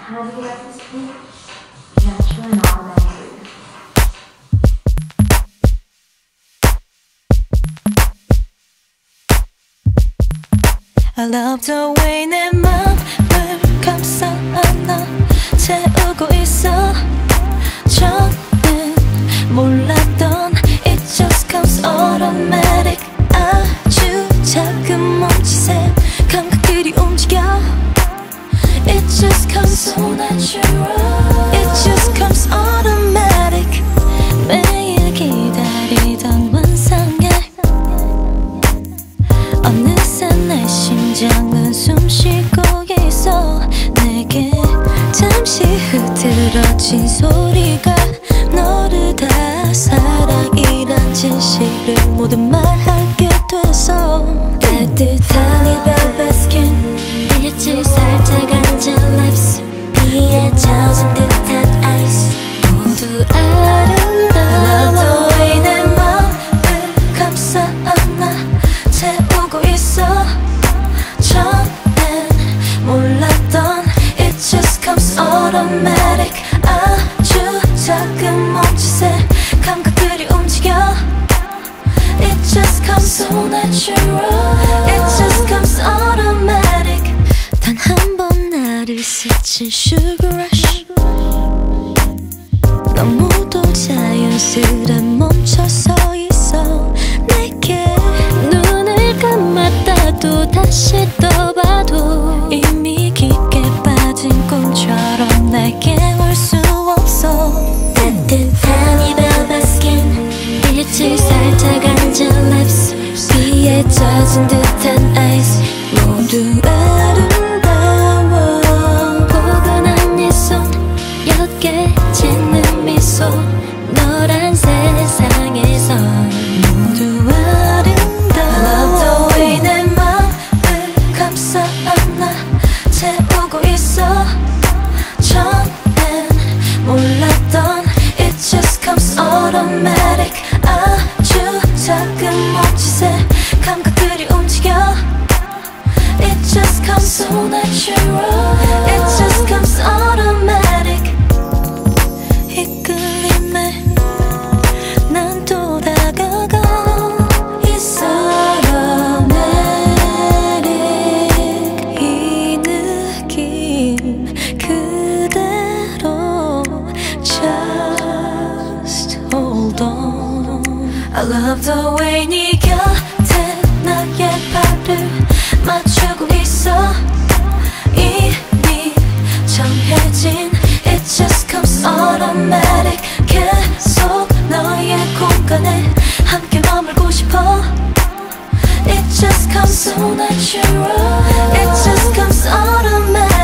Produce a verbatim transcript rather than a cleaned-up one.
How do you like this beat? Natural and automatic. I love the way 내 맘을 감싸 안아 채우고 있어. 전엔 몰랐던 It just comes automatic. 아주 작은 몸짓에 감각들이 움직여. It just comes so natural. It just comes automatic. 매일 기다리던 환상에 어느새 내 심장은 숨쉬고 있어. 내게 잠시 흐트러진 소리가 너를 다 사랑이란 진실을 모두 말하게 됐어. 따뜻한 이 velvet skin 빛을 살짝 앉은 lips 비에 젖은 듯한 ice 모두 아름다워. The way 내 맘을 감싸 안아 채우고 있어. 전엔 몰랐던 It just comes automatic. 아주 작은 몸짓에 감각들이 움직여. It just comes so natural. It just comes automatic. 단 한 번 나를 스친 sugar rush. 너무도 자연스레 멈춰서 있어. 내게 눈을 감았다도 다시 떠봐도 이미 깊게 빠진 꿈처럼 내게 올 수 없어. 따뜻한 이 velvet skin 빛을 살짝 앉은 lips 비에 젖은 듯한 ice 모두 아름다워. 포근한 네 손 옅게 짓는 미소 너란 세상에서 모두 아름다워. I love the way 내 맘을 감싸 안아 채우고 있어. 전엔 몰랐던 It just comes automatic. 아주 작은 몸짓에 감각들이 움직여. It just comes so natural. It just comes automatic. 이끌림에 난 또 다가가 있어. automatic. 이 느낌 그대로 just hold on. I love the way 네 곁에 나의 발을 맞추고 있어. 이미 정해진 It just comes automatic. 계속 너의 공간에 함께 머물고 싶어. It just comes so natural. It just comes automatic.